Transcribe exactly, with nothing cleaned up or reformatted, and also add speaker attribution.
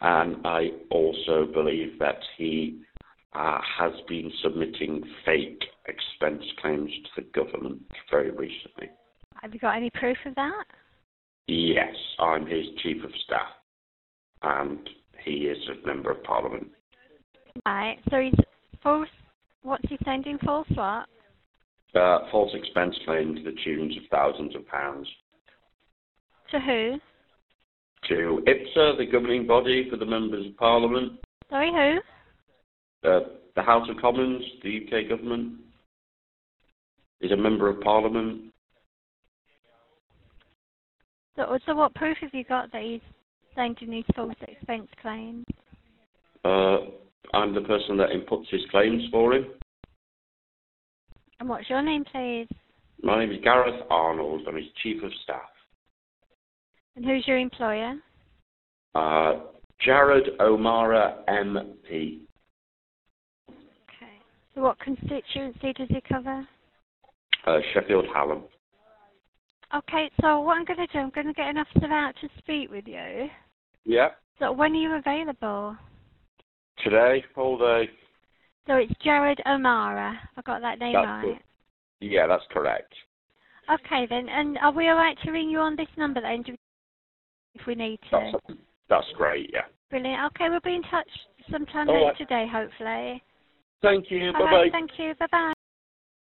Speaker 1: And I also believe that he uh, has been submitting fake expense claims to the government very recently.
Speaker 2: Have you got any proof of that?
Speaker 1: Yes, I'm his chief of staff, and he is a member of parliament.
Speaker 2: Right, so he's false, what's he sending false what?
Speaker 1: Uh, false expense claim to the tunes of thousands of pounds.
Speaker 2: To who?
Speaker 1: To IPSA, the governing body for the members of parliament.
Speaker 2: Sorry, who?
Speaker 1: Uh, the House of Commons, the U K government, is a member of parliament.
Speaker 2: So, so what proof have you got that he's sending these false expense claims?
Speaker 1: Uh, I'm the person that inputs his claims for him.
Speaker 2: And what's your name, please?
Speaker 1: My name is Gareth Arnold. I'm his chief of staff.
Speaker 2: And who's your employer?
Speaker 1: Uh, Jared O'Mara, M P.
Speaker 2: Okay. So what constituency does he cover?
Speaker 1: Uh, Sheffield Hallam.
Speaker 2: Okay, so what I'm going to do, I'm going to get an officer out to speak with you.
Speaker 1: Yeah.
Speaker 2: So when are you available?
Speaker 1: Today, all day.
Speaker 2: So it's Jared O'Mara. I got that name
Speaker 1: That's
Speaker 2: right.
Speaker 1: good. Yeah, that's correct.
Speaker 2: Okay then, and are we alright to ring you on this number then, if we need to?
Speaker 1: That's, that's great, yeah.
Speaker 2: Brilliant. Okay, we'll be in touch sometime
Speaker 1: All
Speaker 2: later
Speaker 1: right.
Speaker 2: today, hopefully.
Speaker 1: Thank you.
Speaker 2: All
Speaker 1: Bye-bye.
Speaker 2: right, thank you. Bye-bye.